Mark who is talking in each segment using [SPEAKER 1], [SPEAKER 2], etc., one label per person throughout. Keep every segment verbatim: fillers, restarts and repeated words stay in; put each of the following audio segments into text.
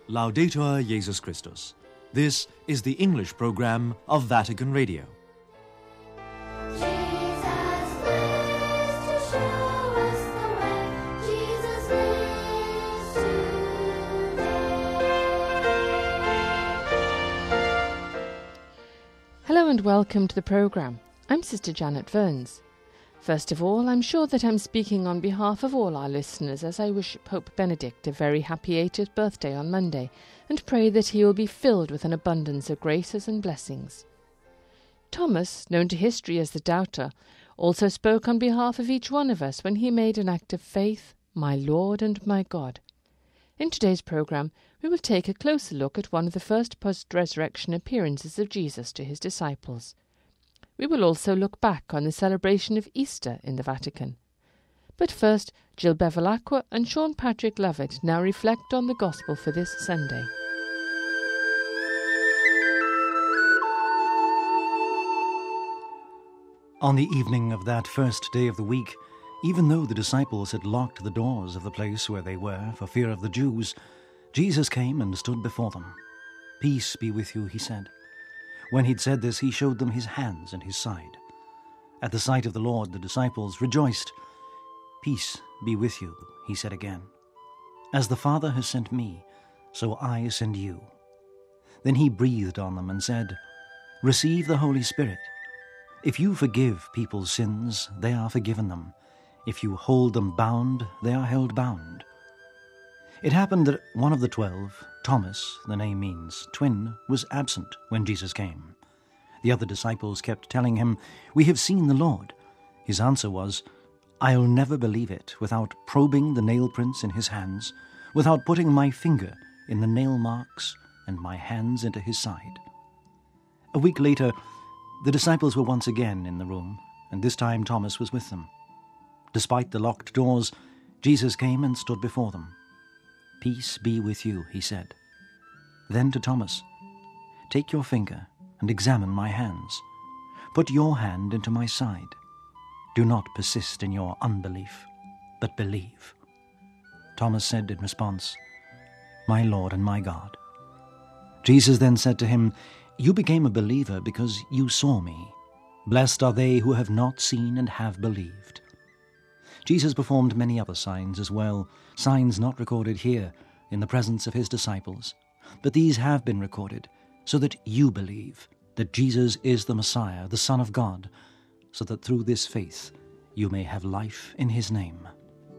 [SPEAKER 1] Laudetur Jesus Christus. This is the English program of Vatican Radio.
[SPEAKER 2] Hello and welcome to the programme. I'm Sister Janet Verns. First of all, I'm sure that I'm speaking on behalf of all our listeners as I wish Pope Benedict a very happy eightieth birthday on Monday and pray that he will be filled with an abundance of graces and blessings. Thomas, known to history as the Doubter, also spoke on behalf of each one of us when he made an act of faith, "My Lord and my God." In today's programme, we will take a closer look at one of the first post-resurrection appearances of Jesus to his disciples. We will also look back on the celebration of Easter in the Vatican. But first, Jill Bevilacqua and Sean Patrick Lovett now reflect on the Gospel for this Sunday.
[SPEAKER 3] On the evening of that first day of the week, even though the disciples had locked the doors of the place where they were for fear of the Jews, Jesus came and stood before them. "Peace be with you," he said. When he'd said this, he showed them his hands and his side. At the sight of the Lord, the disciples rejoiced. "Peace be with you," he said again. "As the Father has sent me, so I send you." Then he breathed on them and said, "Receive the Holy Spirit. If you forgive people's sins, they are forgiven them. If you hold them bound, they are held bound." It happened that one of the twelve, Thomas, the name means twin, was absent when Jesus came. The other disciples kept telling him, "We have seen the Lord." His answer was, "I'll never believe it without probing the nail prints in his hands, without putting my finger in the nail marks and my hands into his side." A week later, the disciples were once again in the room, and this time Thomas was with them. Despite the locked doors, Jesus came and stood before them. "Peace be with you," he said. Then to Thomas, "Take your finger and examine my hands. Put your hand into my side. Do not persist in your unbelief, but believe." Thomas said in response, "My Lord and my God." Jesus then said to him, "You became a believer because you saw me. Blessed are they who have not seen and have believed." Jesus performed many other signs as well, signs not recorded here in the presence of his disciples, but these have been recorded so that you believe that Jesus is the Messiah, the Son of God, so that through this faith you may have life in his name.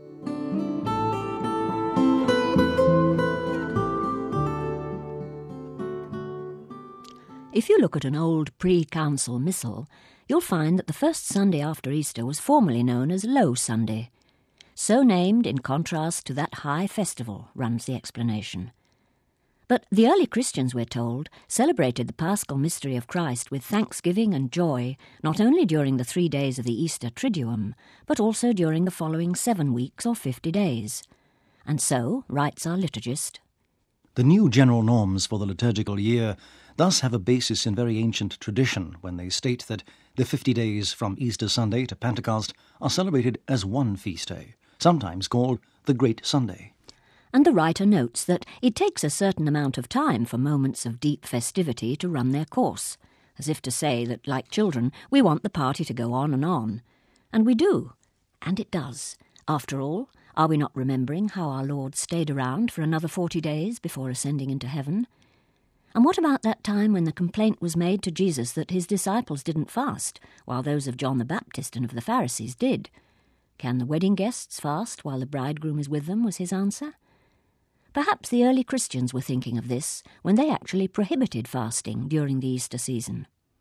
[SPEAKER 4] If you look at an old pre-council missal, you'll find that the first Sunday after Easter was formerly known as Low Sunday. So named in contrast to that high festival, runs the explanation. But the early Christians, we're told, celebrated the Paschal mystery of Christ with thanksgiving and joy, not only during the three days of the Easter Triduum, but also during the following seven weeks or fifty days. And so, writes our liturgist,
[SPEAKER 3] The new general norms for the liturgical year thus have a basis in very ancient tradition when they state that the fifty days from Easter Sunday to Pentecost are celebrated as one feast day, sometimes called the Great Sunday.
[SPEAKER 4] And the writer notes that it takes a certain amount of time for moments of deep festivity to run their course, as if to say that, like children, we want the party to go on and on. And we do, and it does. After all, are we not remembering how our Lord stayed around for another forty days before ascending into heaven? And what about that time when the complaint was made to Jesus that his disciples didn't fast, while those of John the Baptist and of the Pharisees did? Can the wedding guests fast while the bridegroom is with them, was his answer. Perhaps the early Christians were thinking of this when they actually prohibited fasting during the Easter season.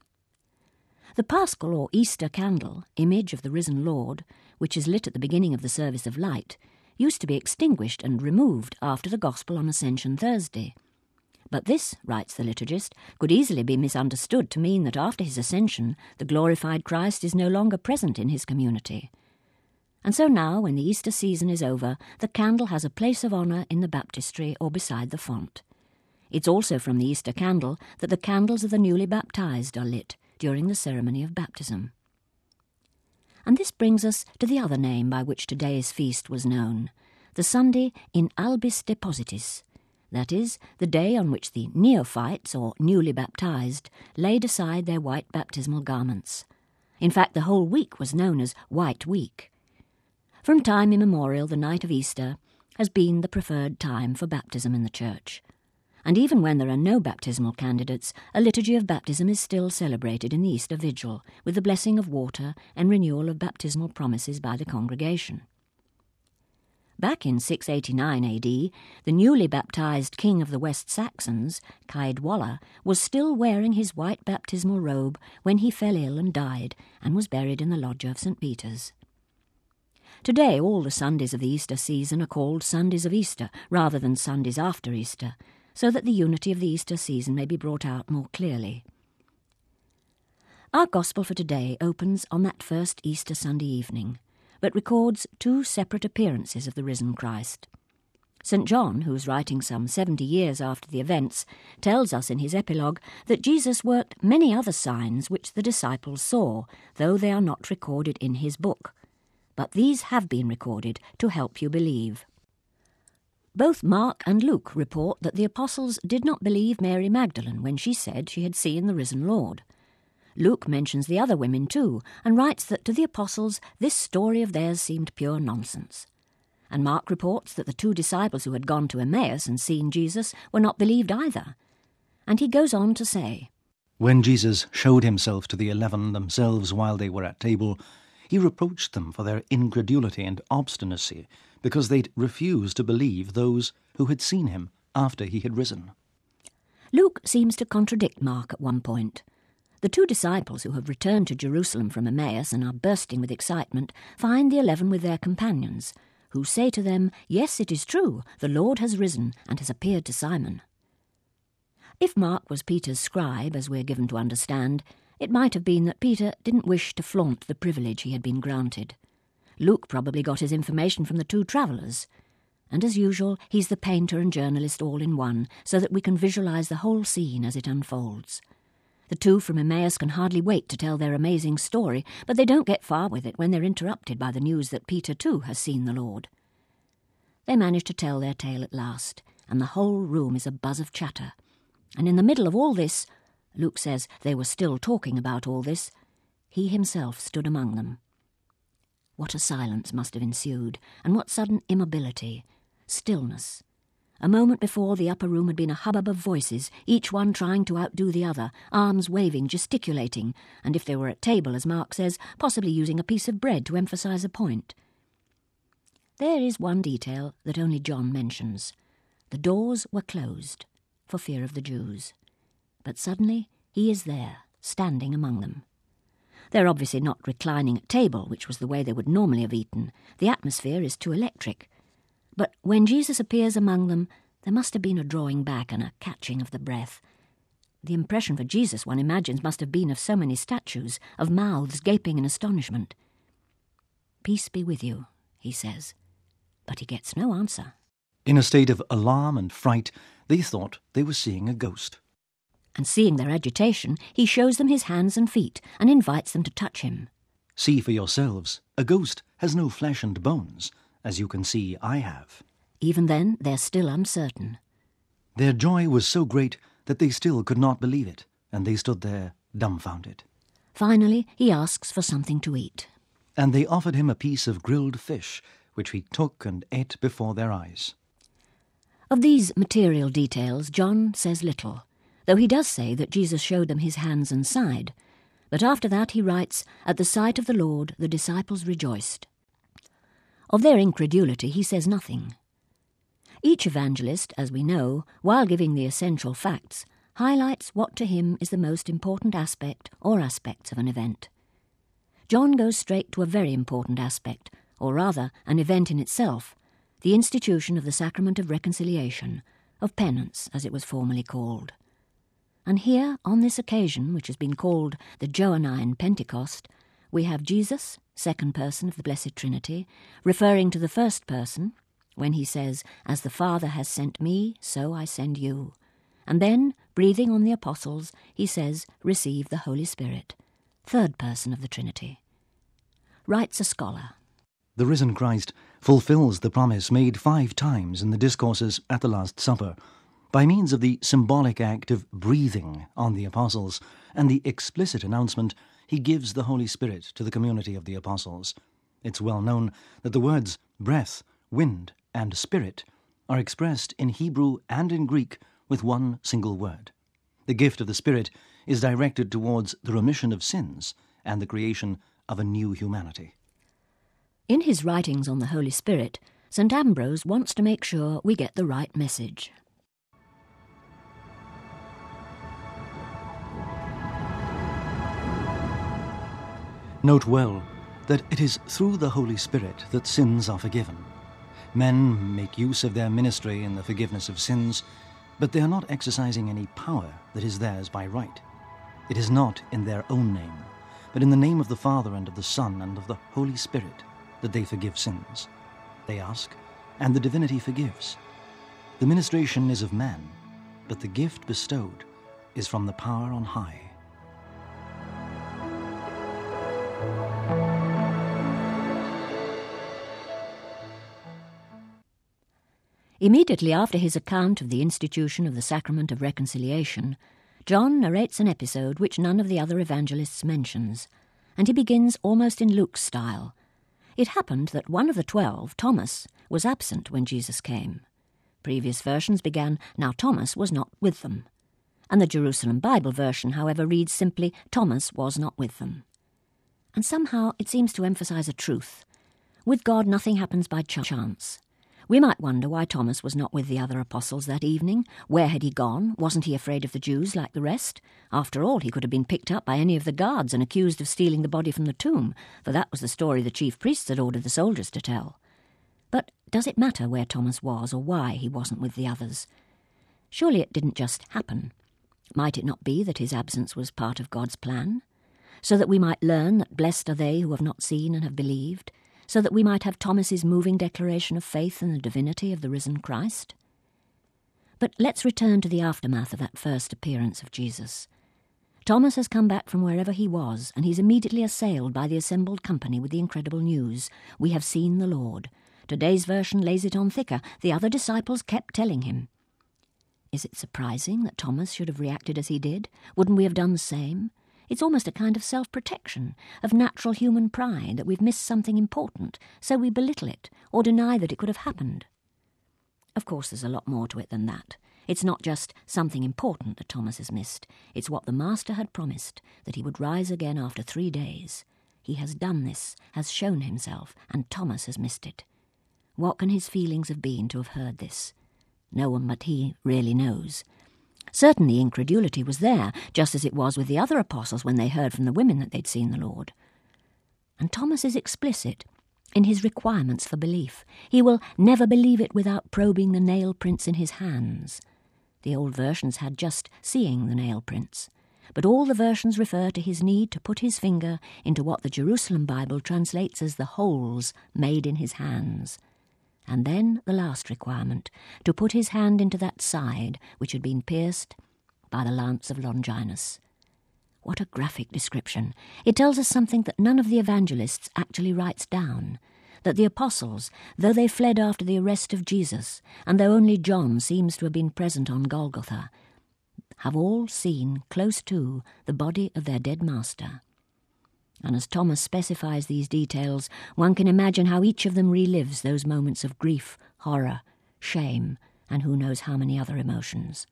[SPEAKER 4] The Paschal or Easter candle, image of the risen Lord, which is lit at the beginning of the service of light, used to be extinguished and removed after the Gospel on Ascension Thursday. But this, writes the liturgist, could easily be misunderstood to mean that after his ascension, the glorified Christ is no longer present in his community. And so now, when the Easter season is over, the candle has a place of honour in the baptistry or beside the font. It's also from the Easter candle that the candles of the newly baptised are lit during the ceremony of baptism. And this brings us to the other name by which today's feast was known, the Sunday in Albis Depositis, that is, the day on which the neophytes, or newly baptized, laid aside their white baptismal garments. In fact, the whole week was known as White Week. From time immemorial, the night of Easter has been the preferred time for baptism in the Church. And even when there are no baptismal candidates, a liturgy of baptism is still celebrated in the Easter Vigil, with the blessing of water and renewal of baptismal promises by the congregation. Back in six eighty-nine A D, the newly baptized king of the West Saxons, Caedwalla, was still wearing his white baptismal robe when he fell ill and died, and was buried in the loggia of Saint Peter's. Today, all the Sundays of the Easter season are called Sundays of Easter, rather than Sundays after Easter, so that the unity of the Easter season may be brought out more clearly. Our Gospel for today opens on that first Easter Sunday evening, but records two separate appearances of the risen Christ. Saint John, who is writing some seventy years after the events, tells us in his epilogue that Jesus worked many other signs which the disciples saw, though they are not recorded in his book. But these have been recorded to help you believe. Both Mark and Luke report that the apostles did not believe Mary Magdalene when she said she had seen the risen Lord. Luke mentions the other women too, and writes that to the apostles this story of theirs seemed pure nonsense. And Mark reports that the two disciples who had gone to Emmaus and seen Jesus were not believed either. And he goes on to say,
[SPEAKER 3] When Jesus showed himself to the eleven themselves while they were at table, he reproached them for their incredulity and obstinacy, because they'd refused to believe those who had seen him after he had risen.
[SPEAKER 4] Luke seems to contradict Mark at one point. The two disciples who have returned to Jerusalem from Emmaus and are bursting with excitement find the eleven with their companions, who say to them, "Yes, it is true, the Lord has risen and has appeared to Simon." If Mark was Peter's scribe, as we're given to understand, it might have been that Peter didn't wish to flaunt the privilege he had been granted. Luke probably got his information from the two travellers. And as usual, he's the painter and journalist all in one, so that we can visualise the whole scene as it unfolds. The two from Emmaus can hardly wait to tell their amazing story, but they don't get far with it when they're interrupted by the news that Peter too has seen the Lord. They manage to tell their tale at last, and the whole room is a buzz of chatter. And in the middle of all this, Luke says they were still talking about all this, he himself stood among them. What a silence must have ensued, and what sudden immobility, stillness. A moment before, the upper room had been a hubbub of voices, each one trying to outdo the other, arms waving, gesticulating, and if they were at table, as Mark says, possibly using a piece of bread to emphasise a point. There is one detail that only John mentions. The doors were closed, for fear of the Jews. But suddenly he is there, standing among them. They're obviously not reclining at table, which was the way they would normally have eaten. The atmosphere is too electric. But when Jesus appears among them, there must have been a drawing back and a catching of the breath. The impression for Jesus, one imagines, must have been of so many statues, of mouths gaping in astonishment. "Peace be with you," he says. But he gets no answer.
[SPEAKER 3] In a state of alarm and fright, they thought they were seeing a ghost.
[SPEAKER 4] And seeing their agitation, he shows them his hands and feet and invites them to touch him.
[SPEAKER 3] "See for yourselves, a ghost has no flesh and bones, as you can see I have."
[SPEAKER 4] Even then, they're still uncertain.
[SPEAKER 3] Their joy was so great that they still could not believe it, and they stood there dumbfounded.
[SPEAKER 4] Finally, he asks for something to eat.
[SPEAKER 3] And they offered him a piece of grilled fish, which he took and ate before their eyes.
[SPEAKER 4] Of these material details, John says little, though he does say that Jesus showed them his hands and side. But after that he writes, "At the sight of the Lord the disciples rejoiced." Of their incredulity he says nothing. Each evangelist, as we know, while giving the essential facts, highlights what to him is the most important aspect or aspects of an event. John goes straight to a very important aspect, or rather an event in itself, the institution of the sacrament of reconciliation, of penance as it was formerly called. And here, on this occasion, which has been called the Johannine Pentecost, we have Jesus, second person of the Blessed Trinity, referring to the first person, when he says, "As the Father has sent me, so I send you." And then, breathing on the apostles, he says, "Receive the Holy Spirit," third person of the Trinity. Writes a scholar,
[SPEAKER 3] The risen Christ fulfills the promise made five times in the discourses at the Last Supper, by means of the symbolic act of breathing on the apostles and the explicit announcement he gives the Holy Spirit to the community of the apostles. It's well known that the words breath, wind, and spirit are expressed in Hebrew and in Greek with one single word. The gift of the Spirit is directed towards the remission of sins and the creation of a new humanity.
[SPEAKER 4] In his writings on the Holy Spirit, Saint Ambrose wants to make sure we get the right message.
[SPEAKER 3] Note well that it is through the Holy Spirit that sins are forgiven. Men make use of their ministry in the forgiveness of sins, but they are not exercising any power that is theirs by right. It is not in their own name, but in the name of the Father and of the Son and of the Holy Spirit that they forgive sins. They ask, and the divinity forgives. The ministration is of man, but the gift bestowed is from the power on high.
[SPEAKER 4] Immediately after his account of the institution of the Sacrament of Reconciliation, John narrates an episode which none of the other evangelists mentions, and he begins almost in Luke's style. It happened that one of the twelve, Thomas, was absent when Jesus came. Previous versions began, "Now Thomas was not with them," and the Jerusalem Bible version, however, reads simply, "Thomas was not with them." And somehow it seems to emphasize a truth. With God, nothing happens by ch- chance. We might wonder why Thomas was not with the other apostles that evening. Where had he gone? Wasn't he afraid of the Jews like the rest? After all, he could have been picked up by any of the guards and accused of stealing the body from the tomb, for that was the story the chief priests had ordered the soldiers to tell. But does it matter where Thomas was or why he wasn't with the others? Surely it didn't just happen. Might it not be that his absence was part of God's plan? So that we might learn that blessed are they who have not seen and have believed, so that we might have Thomas's moving declaration of faith in the divinity of the risen Christ? But let's return to the aftermath of that first appearance of Jesus. Thomas has come back from wherever he was, and he's immediately assailed by the assembled company with the incredible news, "We have seen the Lord." Today's version lays it on thicker. The other disciples kept telling him. Is it surprising that Thomas should have reacted as he did? Wouldn't we have done the same? It's almost a kind of self-protection, of natural human pride, that we've missed something important, so we belittle it, or deny that it could have happened. Of course, there's a lot more to it than that. It's not just something important that Thomas has missed. It's what the Master had promised, that he would rise again after three days. He has done this, has shown himself, and Thomas has missed it. What can his feelings have been to have heard this? No one but he really knows. Certainly incredulity was there, just as it was with the other apostles when they heard from the women that they'd seen the Lord. And Thomas is explicit in his requirements for belief. He will never believe it without probing the nail prints in his hands. The old versions had just seeing the nail prints, but all the versions refer to his need to put his finger into what the Jerusalem Bible translates as the holes made in his hands. And then the last requirement, to put his hand into that side which had been pierced by the lance of Longinus. What a graphic description. It tells us something that none of the evangelists actually writes down, that the apostles, though they fled after the arrest of Jesus, and though only John seems to have been present on Golgotha, have all seen close to the body of their dead master. And as Thomas specifies these details, one can imagine how each of them relives those moments of grief, horror, shame, and who knows how many other emotions.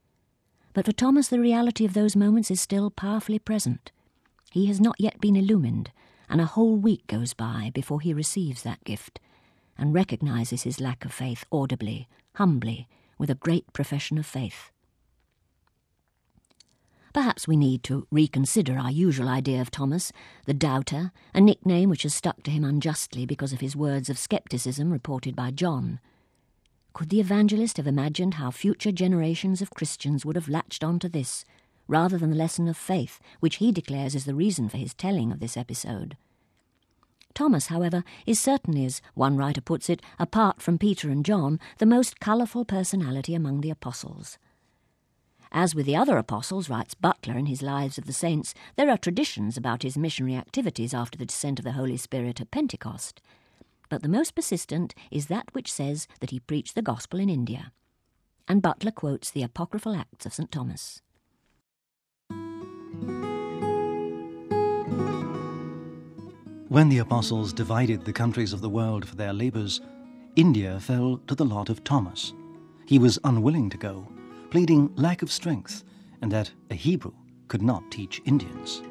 [SPEAKER 4] But for Thomas, the reality of those moments is still powerfully present. He has not yet been illumined, and a whole week goes by before he receives that gift, and recognizes his lack of faith audibly, humbly, with a great profession of faith. Perhaps we need to reconsider our usual idea of Thomas, the doubter, a nickname which has stuck to him unjustly because of his words of scepticism reported by John. Could the evangelist have imagined how future generations of Christians would have latched on to this, rather than the lesson of faith, which he declares is the reason for his telling of this episode? Thomas, however, is certainly, as one writer puts it, apart from Peter and John, the most colourful personality among the apostles. As with the other apostles, writes Butler in his Lives of the Saints, there are traditions about his missionary activities after the descent of the Holy Spirit at Pentecost. but the most persistent is that which says that he preached the gospel in India. And Butler quotes the apocryphal Acts of Saint Thomas.
[SPEAKER 3] When the apostles divided the countries of the world for their labours, India fell to the lot of Thomas. He was unwilling to go, pleading lack of strength, and that a Hebrew could not teach Indians.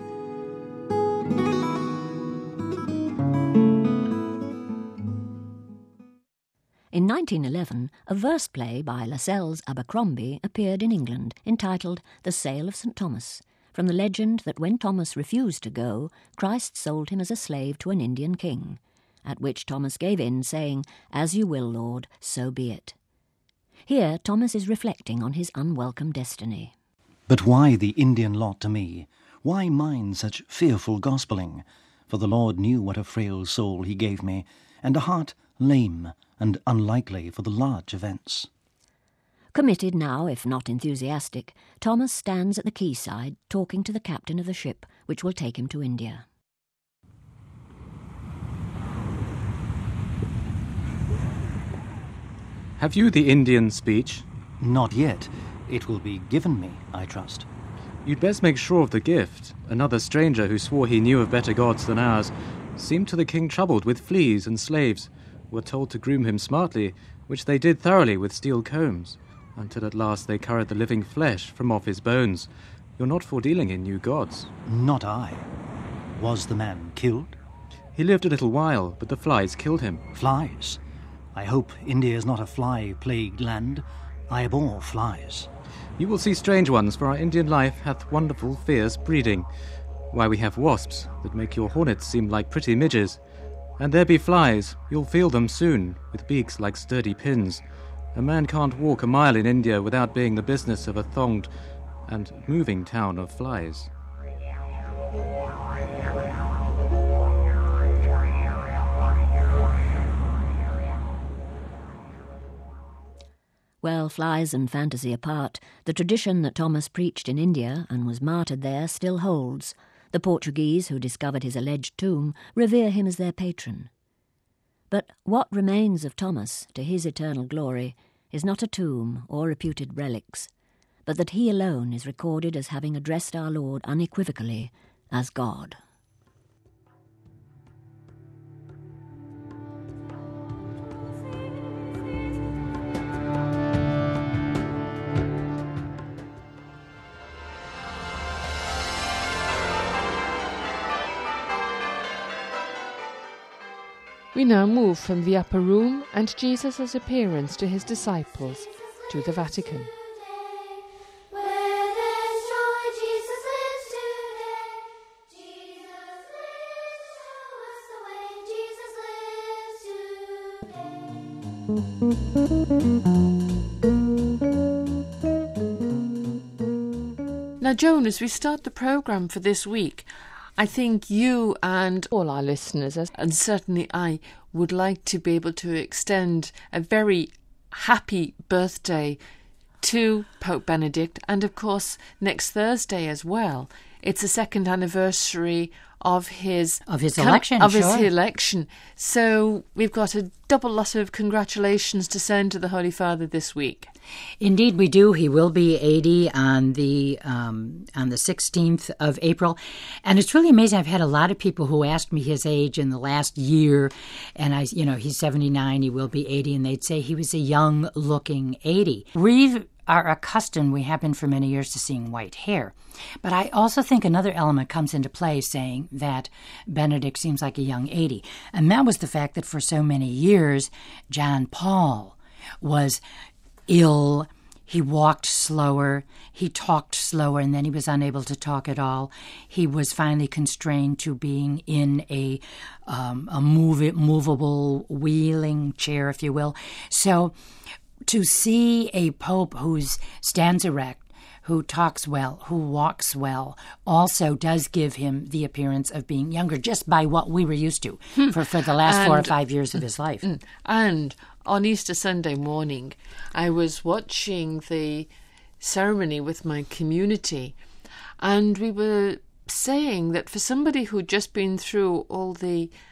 [SPEAKER 4] In nineteen eleven, a verse play by Lascelles Abercrombie appeared in England, entitled The Sale of Saint Thomas, from the legend that when Thomas refused to go, Christ sold him as a slave to an Indian king, at which Thomas gave in, saying, "As you will, Lord, so be it." Here Thomas is reflecting on his unwelcome destiny.
[SPEAKER 3] But why the Indian lot to me? Why mine such fearful gospeling? For the Lord knew what a frail soul he gave me, and a heart lame and unlikely for the large events.
[SPEAKER 4] Committed now, if not enthusiastic, Thomas stands at the quayside talking to the captain of the ship which will take him to India.
[SPEAKER 5] Have you the Indian speech?
[SPEAKER 3] Not yet. It will be given me, I trust.
[SPEAKER 5] You'd best make sure of the gift. Another stranger who swore he knew of better gods than ours seemed to the king troubled with fleas and slaves, who were told to groom him smartly, which they did thoroughly with steel combs, until at last they curried the living flesh from off his bones. You're not for dealing in new gods.
[SPEAKER 3] Not I. Was the man killed?
[SPEAKER 5] He lived a little while, but the flies killed him.
[SPEAKER 3] Flies? I hope India is not a fly-plagued land. I abhor flies.
[SPEAKER 5] You will see strange ones, for our Indian life hath wonderful fierce breeding. Why, we have wasps that make your hornets seem like pretty midges. And there be flies, you'll feel them soon, with beaks like sturdy pins. A man can't walk a mile in India without being the business of a thonged and moving town of flies.
[SPEAKER 4] Well, flies and fantasy apart, the tradition that Thomas preached in India and was martyred there still holds. The Portuguese who discovered his alleged tomb revere him as their patron. But what remains of Thomas to his eternal glory is not a tomb or reputed relics, but that he alone is recorded as having addressed our Lord unequivocally as God.
[SPEAKER 2] We now move from the upper room and Jesus' appearance to his disciples to the Vatican. Now, Joan, as we start the programme for this week, I think you and all our listeners, and certainly I, would like to be able to extend a very happy birthday to Pope Benedict, and of course next Thursday as well. It's the second anniversary of his
[SPEAKER 6] of his election,
[SPEAKER 2] of
[SPEAKER 6] sure.
[SPEAKER 2] his election. So we've got a double lot of congratulations to send to the Holy Father this week.
[SPEAKER 6] Indeed, we do. He will be eighty on the um, on the sixteenth of April, and it's really amazing. I've had a lot of people who asked me his age in the last year, and I, you know, he's seventy-nine. He will be eighty, and they'd say he was a young-looking eighty. We are accustomed, we have been for many years, to seeing white hair, but I also think another element comes into play, saying that Benedict seems like a young eighty, and that was the fact that for so many years, John Paul was ill, he walked slower, he talked slower, and then he was unable to talk at all. He was finally constrained to being in a um, a move, movable wheeling chair, if you will. So to see a pope who stands erect, who talks well, who walks well, also does give him the appearance of being younger, just by what we were used to for, for the last and, four or five years of his life.
[SPEAKER 2] And on Easter Sunday morning, I was watching the ceremony with my community, and we were saying that for somebody who'd just been through all the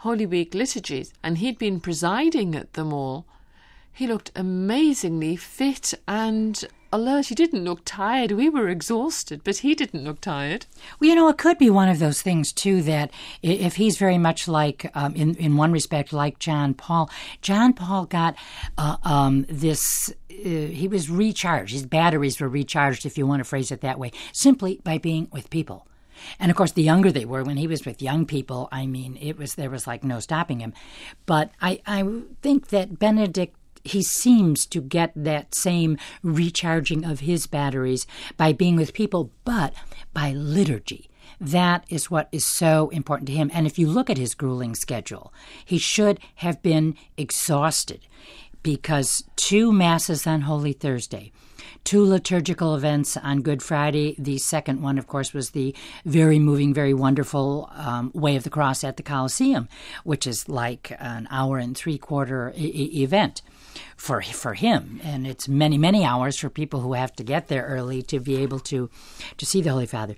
[SPEAKER 2] Holy Week liturgies, and he'd been presiding at them all. He looked amazingly fit and alert. He didn't look tired. We were exhausted, but he didn't look tired.
[SPEAKER 6] Well, you know, it could be one of those things, too, that if he's very much like, um, in, in one respect, like John Paul, John Paul got uh, um, this, uh, he was recharged. His batteries were recharged, if you want to phrase it that way, simply by being with people. And, of course, the younger they were, when he was with young people, I mean, it was there was like no stopping him. But I, I think that Benedict, he seems to get that same recharging of his batteries by being with people, but by liturgy. That is what is so important to him. And if you look at his grueling schedule, he should have been exhausted, because two masses on Holy Thursday, two liturgical events on Good Friday. The second one, of course, was the very moving, very wonderful um, Way of the Cross at the Colosseum, which is like an hour and three-quarter e- event for for him. And it's many, many hours for people who have to get there early to be able to, to see the Holy Father.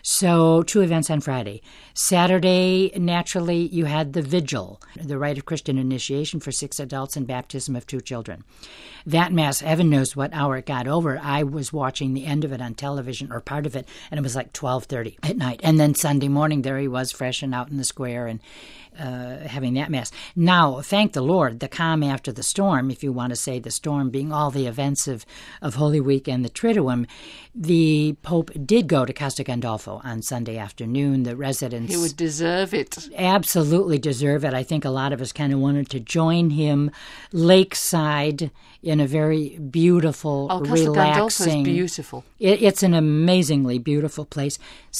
[SPEAKER 6] So two events on Friday. Saturday, naturally, you had the Vigil, the rite of Christian initiation for six adults and baptism of two children. That Mass, heaven knows what hour it got over. I was watching the end of it on television, or part of it, and it was like twelve thirty at night. And then Sunday morning, there he was, fresh and out in the square, and uh, having that Mass. Now, thank the Lord, the calm after the storm, if you want to say the storm being all the events of, of Holy Week and the Triduum, the Pope did go to Castel Gandolfo on Sunday afternoon. The residents...
[SPEAKER 2] He would deserve it.
[SPEAKER 6] Absolutely deserve it. I think a lot of us kind of wanted to join him lakeside in a very beautiful,
[SPEAKER 2] oh, Castel
[SPEAKER 6] relaxing...
[SPEAKER 2] Gandolfo is beautiful.
[SPEAKER 6] It, it's an amazingly beautiful place.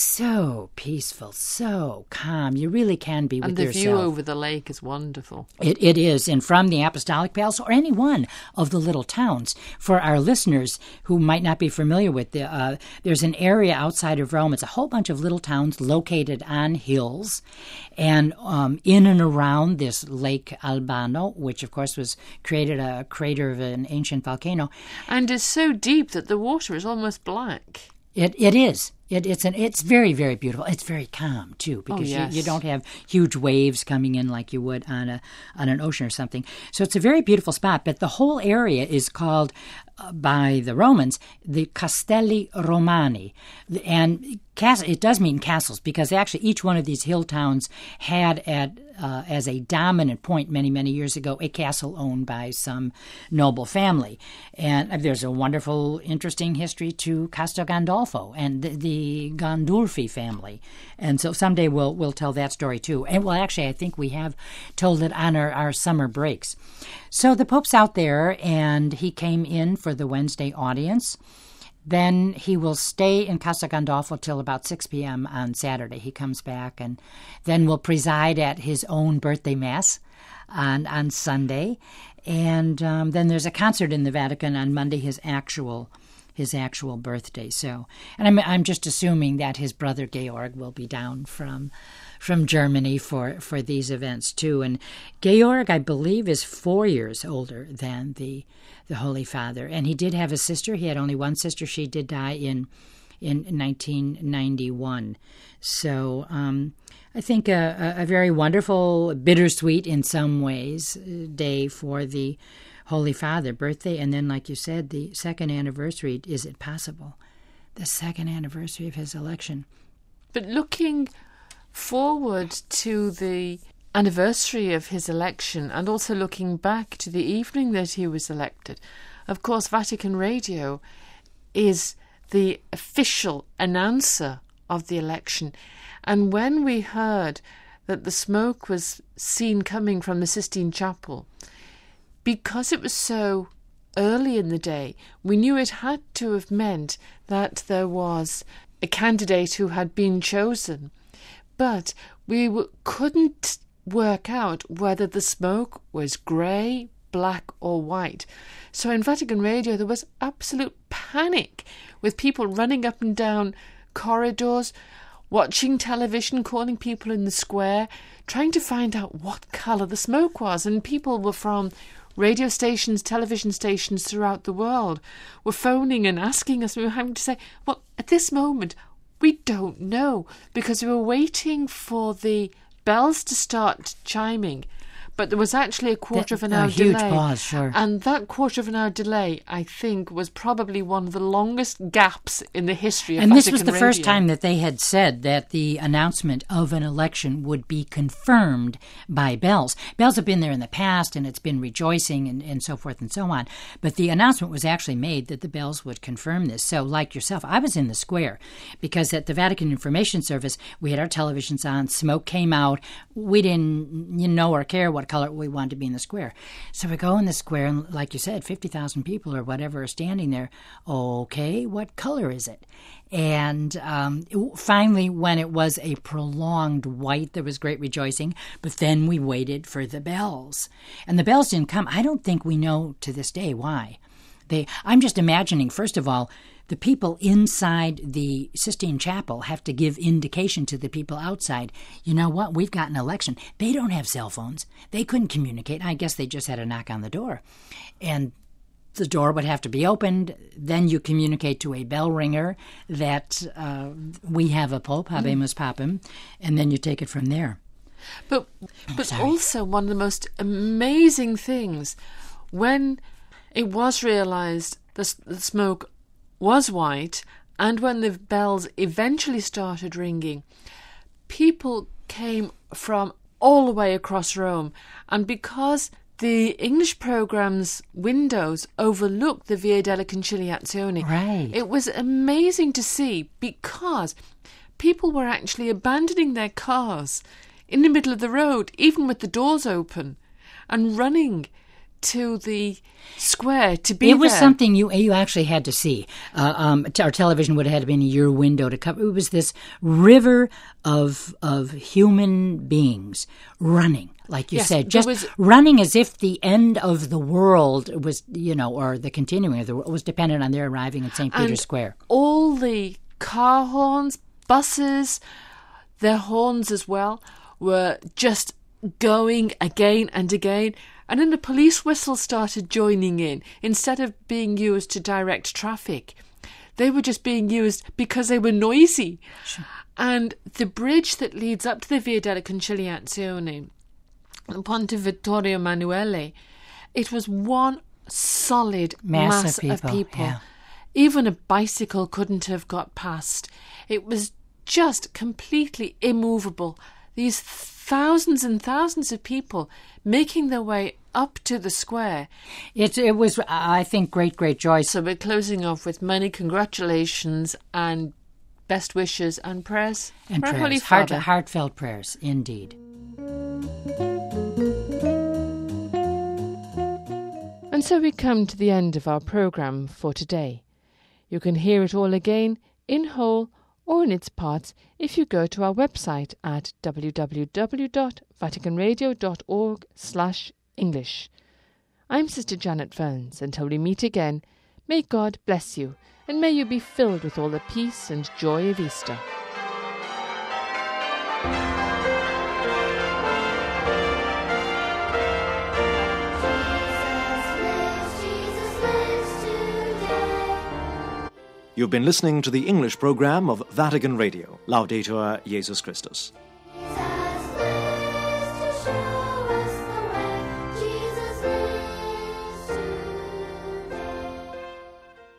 [SPEAKER 6] So peaceful, so calm. You really can be with
[SPEAKER 2] and the
[SPEAKER 6] yourself.
[SPEAKER 2] view over the lake is wonderful.
[SPEAKER 6] It, it is. And from the Apostolic Palace, or any one of the little towns, for our listeners who might not be familiar with the, uh, there's an area outside of Rome. It's a whole bunch of little towns located on hills, and um, in and around this Lake Albano, which of course was created a crater of an ancient volcano,
[SPEAKER 2] and is so deep that the water is almost black.
[SPEAKER 6] It it is. It, it's an it's very, very beautiful. It's very calm too, because
[SPEAKER 2] oh, yes.
[SPEAKER 6] you, you don't have huge waves coming in like you would on a on an ocean or something. So it's a very beautiful spot. But the whole area is called uh, by the Romans the Castelli Romani, and cas- it does mean castles, because actually each one of these hill towns had at uh, as a dominant point many many years ago a castle owned by some noble family. And there's a wonderful, interesting history to Castel Gandolfo and the, the Gandolfi family. And so someday we'll we'll tell that story too. And well, actually, I think we have told it on our, our summer breaks. So the Pope's out there, and he came in for the Wednesday audience. Then he will stay in Castel Gandolfo till about six p.m. on Saturday. He comes back and then will preside at his own birthday Mass on, on Sunday. And um, then there's a concert in the Vatican on Monday, his actual his actual birthday. So, and I'm I'm just assuming that his brother Georg will be down from from Germany for, for these events too. And Georg, I believe, is four years older than the the Holy Father. And he did have a sister. He had only one sister. She did die in in nineteen ninety-one. So um, I think a, a very wonderful, bittersweet in some ways, day for the Holy Father, birthday. And then, like you said, the second anniversary, is it possible? The second anniversary of his election.
[SPEAKER 2] But looking forward to the anniversary of his election, and also looking back to the evening that he was elected, of course, Vatican Radio is the official announcer of the election. And when we heard that the smoke was seen coming from the Sistine Chapel, because it was so early in the day, we knew it had to have meant that there was a candidate who had been chosen. But we w- couldn't work out whether the smoke was grey, black or white. So in Vatican Radio there was absolute panic, with people running up and down corridors, watching television, calling people in the square, trying to find out what colour the smoke was. And people were from radio stations, television stations throughout the world were phoning and asking us. We were having to say, well, at this moment, we don't know, because we were waiting for the bells to start chiming, but there was actually a quarter
[SPEAKER 6] that,
[SPEAKER 2] of an hour
[SPEAKER 6] a huge
[SPEAKER 2] delay.
[SPEAKER 6] pause, sure.
[SPEAKER 2] And that quarter of an hour delay, I think, was probably one of the longest gaps in the history of
[SPEAKER 6] And
[SPEAKER 2] Vatican
[SPEAKER 6] this was the
[SPEAKER 2] Radio.
[SPEAKER 6] first time that they had said that the announcement of an election would be confirmed by bells. Bells have been there in the past, and it's been rejoicing and, and so forth and so on. But the announcement was actually made that the bells would confirm this. So, like yourself, I was in the square because at the Vatican Information Service, we had our televisions on, smoke came out. We didn't you know or care what color we wanted to be in the square. So we go in the square, and like you said, fifty thousand people or whatever are standing there. Okay, what color is it? And um, finally, when it was a prolonged white, there was great rejoicing. But then we waited for the bells. And the bells didn't come. I don't think we know to this day why. They. I'm just imagining, first of all, the people inside the Sistine Chapel have to give indication to the people outside, you know what, we've got an election. They don't have cell phones. They couldn't communicate. I guess they just had to knock on the door. And the door would have to be opened. Then you communicate to a bell ringer that uh, we have a pope, habemus papam, and then you take it from there.
[SPEAKER 2] But, but
[SPEAKER 6] Sorry.
[SPEAKER 2] also one of the most amazing things, when it was realised the, the smoke was white, and when the bells eventually started ringing, people came from all the way across Rome. And because the English programme's windows overlooked the Via della Conciliazione,
[SPEAKER 6] Right.
[SPEAKER 2] it was amazing to see, because people were actually abandoning their cars in the middle of the road, even with the doors open, and running to the square to be
[SPEAKER 6] It was
[SPEAKER 2] there.
[SPEAKER 6] something you you actually had to see. Uh, um, t- our television would have had to be in your window to cover. It was this river of of human beings running, like you
[SPEAKER 2] Yes,
[SPEAKER 6] said,
[SPEAKER 2] there
[SPEAKER 6] just
[SPEAKER 2] was-
[SPEAKER 6] running as if the end of the world was, you know, or the continuing of the world was dependent on their arriving at Saint Peter's
[SPEAKER 2] And
[SPEAKER 6] Square.
[SPEAKER 2] all the car horns, buses, their horns as well, were just going again and again. And then the police whistle started joining in. Instead of being used to direct traffic, they were just being used because they were noisy. Sure. And the bridge that leads up to the Via della Conciliazione, Ponte Vittorio Emanuele, it was one solid
[SPEAKER 6] Mass
[SPEAKER 2] mass,
[SPEAKER 6] of
[SPEAKER 2] of
[SPEAKER 6] people,
[SPEAKER 2] people.
[SPEAKER 6] yeah.
[SPEAKER 2] Even a bicycle couldn't have got past. It was just completely immovable. These thousands and thousands of people making their way up to the square.
[SPEAKER 6] It it was, I think, great, great joy.
[SPEAKER 2] So we're closing off with many congratulations and best wishes and prayers
[SPEAKER 6] And
[SPEAKER 2] for our Holy
[SPEAKER 6] prayers, heart,
[SPEAKER 2] Father.
[SPEAKER 6] heartfelt prayers, indeed.
[SPEAKER 2] And so we come to the end of our programme for today. You can hear it all again in whole or in its parts if you go to our website at w w w dot vatican radio dot org slash English. I'm Sister Janet Verns. Until we meet again, may God bless you, and may you be filled with all the peace and joy of Easter.
[SPEAKER 1] You've been listening to the English program of Vatican Radio, Laudetur Jesus Christus.